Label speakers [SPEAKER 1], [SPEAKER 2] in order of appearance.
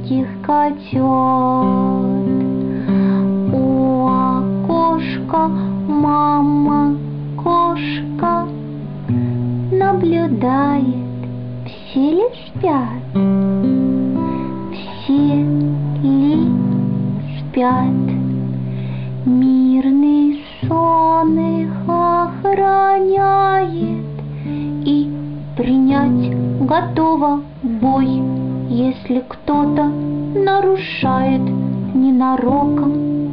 [SPEAKER 1] маленьких котят. У окошка мама кошка наблюдает, все ли спят, все ли спят. Мирный сон их охраняет и принять готова бой, если кто-то нарушает ненароком